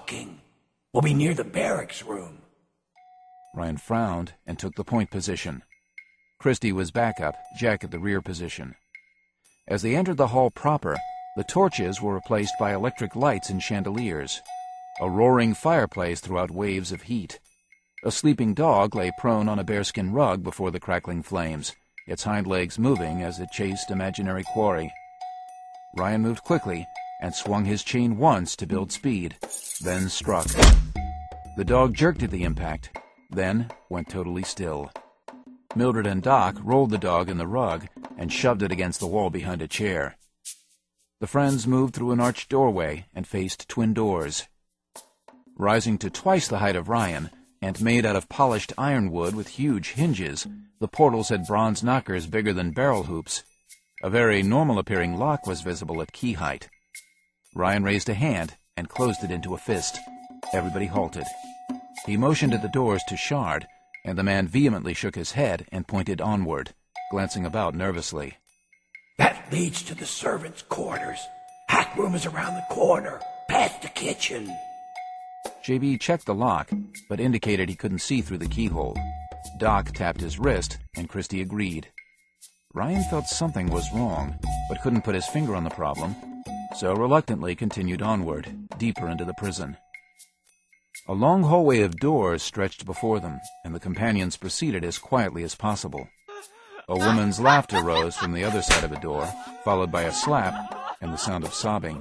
talking. We'll be near the barracks room. Ryan frowned and took the point position. Christie was back up, Jack at the rear position. As they entered the hall proper, the torches were replaced by electric lights and chandeliers. A roaring fireplace threw out waves of heat. A sleeping dog lay prone on a bearskin rug before the crackling flames, its hind legs moving as it chased imaginary quarry. Ryan moved quickly and swung his chain once to build speed, then struck. The dog jerked at the impact, then went totally still. Mildred and Doc rolled the dog in the rug and shoved it against the wall behind a chair. The friends moved through an arched doorway and faced twin doors. Rising to twice the height of Ryan, and made out of polished ironwood with huge hinges, the portals had bronze knockers bigger than barrel hoops. A very normal-appearing lock was visible at key height. Ryan raised a hand and closed it into a fist. Everybody halted. He motioned at the doors to Shard, and the man vehemently shook his head and pointed onward, glancing about nervously. That leads to the servants' quarters. Hack room is around the corner, past the kitchen. J.B. checked the lock, but indicated he couldn't see through the keyhole. Doc tapped his wrist, and Christie agreed. Ryan felt something was wrong, but couldn't put his finger on the problem, so reluctantly continued onward, deeper into the prison. A long hallway of doors stretched before them, and the companions proceeded as quietly as possible. A woman's laughter rose from the other side of a door, followed by a slap and the sound of sobbing.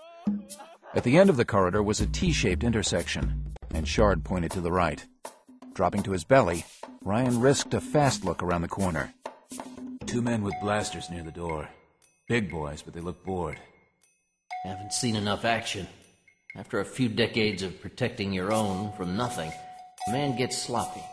At the end of the corridor was a T-shaped intersection, and Shard pointed to the right. Dropping to his belly, Ryan risked a fast look around the corner. 2 men with blasters near the door. Big boys, but they look bored. Haven't seen enough action. After a few decades of protecting your own from nothing, a man gets sloppy.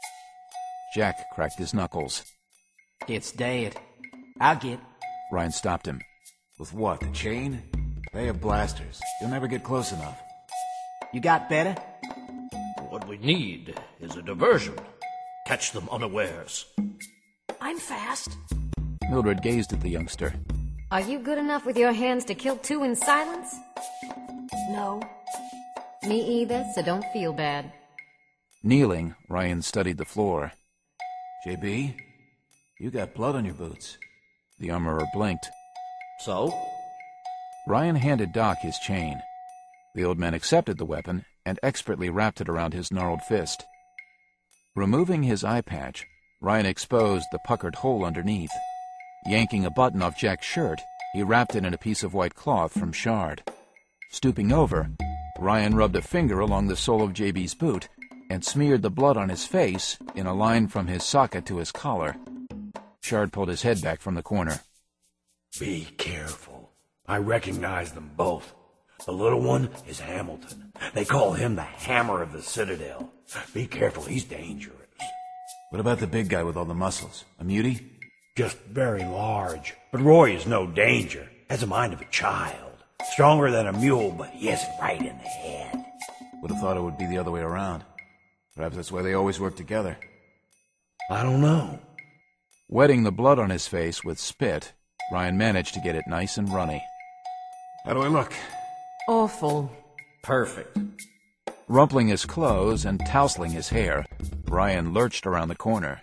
Jack cracked his knuckles. It's dead. I'll get... Ryan stopped him. With what, the chain? They have blasters. You'll never get close enough. You got better? What we need is a diversion. Catch them unawares. I'm fast. Mildred gazed at the youngster. Are you good enough with your hands to kill 2 in silence? No. Me either, so don't feel bad. Kneeling, Ryan studied the floor. J.B., you got blood on your boots. The armorer blinked. So? Ryan handed Doc his chain. The old man accepted the weapon and expertly wrapped it around his gnarled fist. Removing his eye patch, Ryan exposed the puckered hole underneath. Yanking a button off Jack's shirt, he wrapped it in a piece of white cloth from Shard. Stooping over, Ryan rubbed a finger along the sole of JB's boot and smeared the blood on his face in a line from his socket to his collar. Shard pulled his head back from the corner. Be careful. I recognize them both. The little one is Hamilton. They call him the Hammer of the Citadel. Be careful, he's dangerous. What about the big guy with all the muscles? A mutie? Just very large. But Roy is no danger. Has the mind of a child. Stronger than a mule, but he has it right in the head. Would have thought it would be the other way around. Perhaps that's why they always work together. I don't know. Wetting the blood on his face with spit, Ryan managed to get it nice and runny. How do I look? Awful. Perfect. Rumpling his clothes and tousling his hair, Ryan lurched around the corner.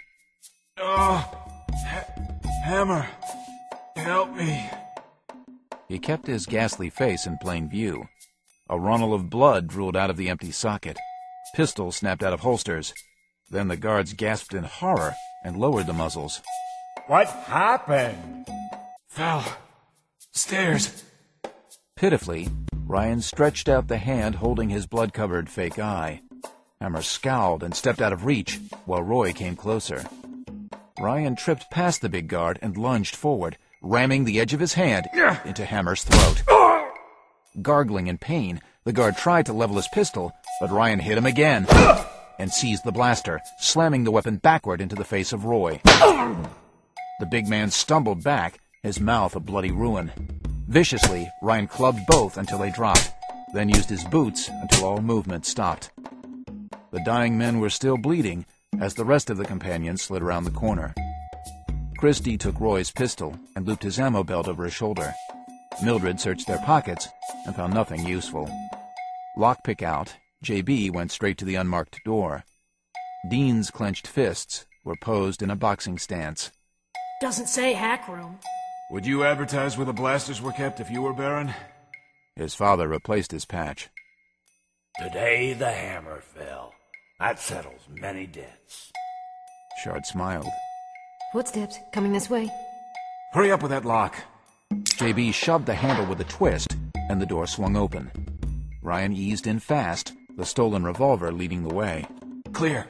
Hammer, help me. He kept his ghastly face in plain view. A runnel of blood drooled out of the empty socket. Pistols snapped out of holsters. Then the guards gasped in horror and lowered the muzzles. What happened? Fell. Stairs. Pitifully, Ryan stretched out the hand holding his blood-covered fake eye. Hammer scowled and stepped out of reach while Roy came closer. Ryan tripped past the big guard and lunged forward, ramming the edge of his hand into Hammer's throat. Gargling in pain, the guard tried to level his pistol, but Ryan hit him again and seized the blaster, slamming the weapon backward into the face of Roy. The big man stumbled back, his mouth a bloody ruin. Viciously, Ryan clubbed both until they dropped, then used his boots until all movement stopped. The dying men were still bleeding as the rest of the companions slid around the corner. Christie took Roy's pistol and looped his ammo belt over his shoulder. Mildred searched their pockets and found nothing useful. Lockpick out, J.B. went straight to the unmarked door. Dean's clenched fists were posed in a boxing stance. Doesn't say hack room. Would you advertise where the blasters were kept if you were Baron? His father replaced his patch. Today the hammer fell. That settles many debts. Shard smiled. Footsteps coming this way. Hurry up with that lock. J.B. shoved the handle with a twist, and the door swung open. Ryan eased in fast, the stolen revolver leading the way. Clear.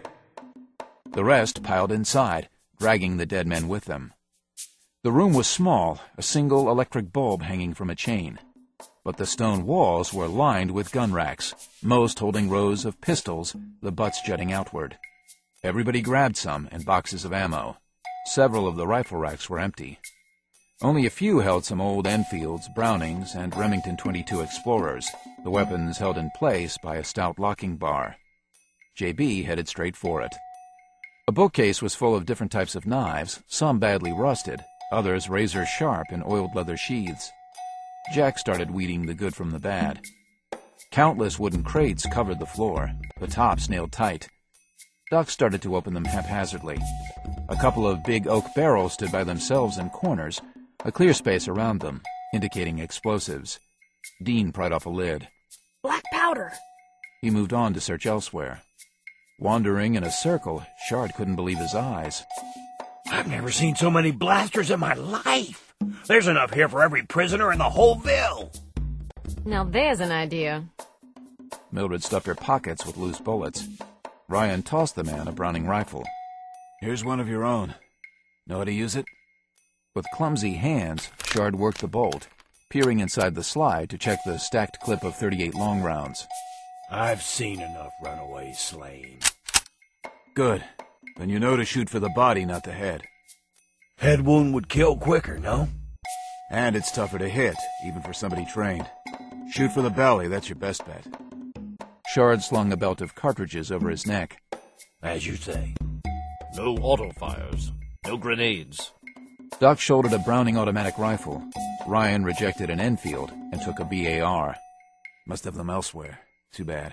The rest piled inside, dragging the dead men with them. The room was small, a single electric bulb hanging from a chain. But the stone walls were lined with gun racks, most holding rows of pistols, the butts jutting outward. Everybody grabbed some and boxes of ammo. Several of the rifle racks were empty. Only a few held some old Enfields, Brownings, and Remington 22 Explorers, the weapons held in place by a stout locking bar. J.B. headed straight for it. A bookcase was full of different types of knives, some badly rusted, others razor-sharp in oiled leather sheaths. Jack started weeding the good from the bad. Countless wooden crates covered the floor, the tops nailed tight. Duck started to open them haphazardly. A couple of big oak barrels stood by themselves in corners, a clear space around them, indicating explosives. Dean pried off a lid. Black powder. He moved on to search elsewhere. Wandering in a circle, Shard couldn't believe his eyes. I've never seen so many blasters in my life. There's enough here for every prisoner in the whole Ville. Now there's an idea. Mildred stuffed her pockets with loose bullets. Ryan tossed the man a Browning rifle. Here's one of your own. Know how to use it? With clumsy hands, Shard worked the bolt, peering inside the slide to check the stacked clip of 38 long rounds. I've seen enough runaways slain. Good. Then you know to shoot for the body, not the head. Head wound would kill quicker, no? And it's tougher to hit, even for somebody trained. Shoot for the belly, that's your best bet. Shard slung a belt of cartridges over his neck. As you say. No auto fires. No grenades. Duck shouldered a Browning automatic rifle. Ryan rejected an Enfield and took a BAR. Must have them elsewhere. Too bad.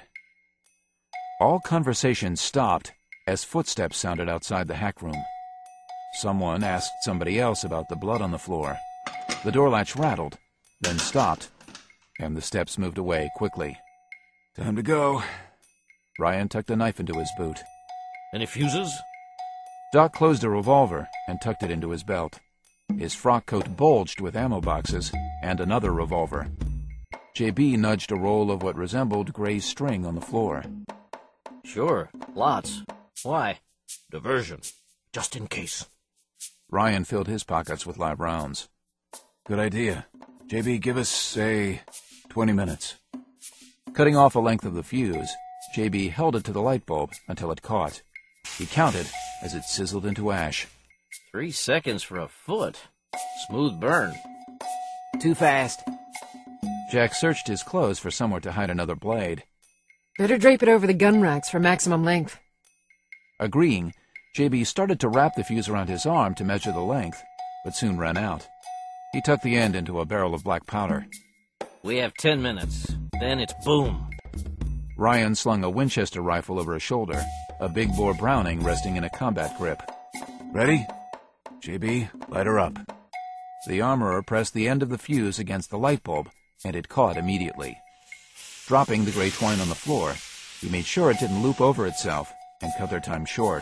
All conversation stopped as footsteps sounded outside the hack room. Someone asked somebody else about the blood on the floor. The door latch rattled, then stopped, and the steps moved away quickly. Time to go. Ryan tucked a knife into his boot. Any fuses? Doc closed a revolver and tucked it into his belt. His frock coat bulged with ammo boxes and another revolver. J.B. nudged a roll of what resembled gray string on the floor. Sure, lots. Why? Diversion. Just in case. Ryan filled his pockets with live rounds. Good idea. J.B., give us, say, 20 minutes. Cutting off a length of the fuse, J.B. held it to the light bulb until it caught. He counted as it sizzled into ash. 3 seconds for a foot. Smooth burn. Too fast. Jack searched his clothes for somewhere to hide another blade. Better drape it over the gun racks for maximum length. Agreeing, J.B. started to wrap the fuse around his arm to measure the length, but soon ran out. He tucked the end into a barrel of black powder. We have 10 minutes. Then it's boom. Ryan slung a Winchester rifle over his shoulder, a big-bore Browning resting in a combat grip. Ready? J.B., light her up. The armorer pressed the end of the fuse against the light bulb, and it caught immediately. Dropping the gray twine on the floor, he made sure it didn't loop over itself and cut their time short.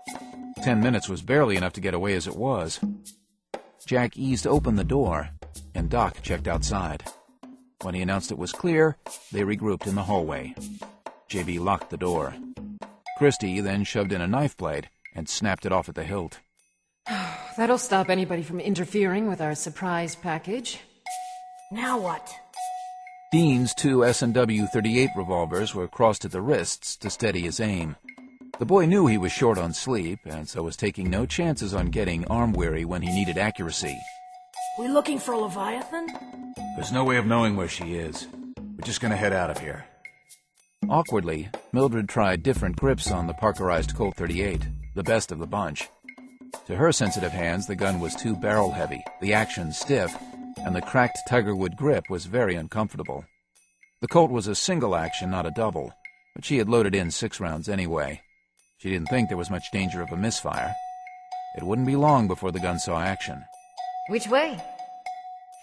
10 minutes was barely enough to get away as it was. Jack eased open the door, and Doc checked outside. When he announced it was clear, they regrouped in the hallway. J.B. locked the door. Christie then shoved in a knife blade and snapped it off at the hilt. That'll stop anybody from interfering with our surprise package. Now what? Dean's 2 S&W .38 revolvers were crossed at the wrists to steady his aim. The boy knew he was short on sleep, and so was taking no chances on getting arm-weary when he needed accuracy. We looking for Leviathan? There's no way of knowing where she is. We're just gonna head out of here. Awkwardly, Mildred tried different grips on the Parkerized Colt .38, the best of the bunch. To her sensitive hands, the gun was too barrel-heavy, the action stiff, and the cracked tigerwood grip was very uncomfortable. The Colt was a single action, not a double, but she had loaded in 6 rounds anyway. She didn't think there was much danger of a misfire. It wouldn't be long before the gun saw action. Which way?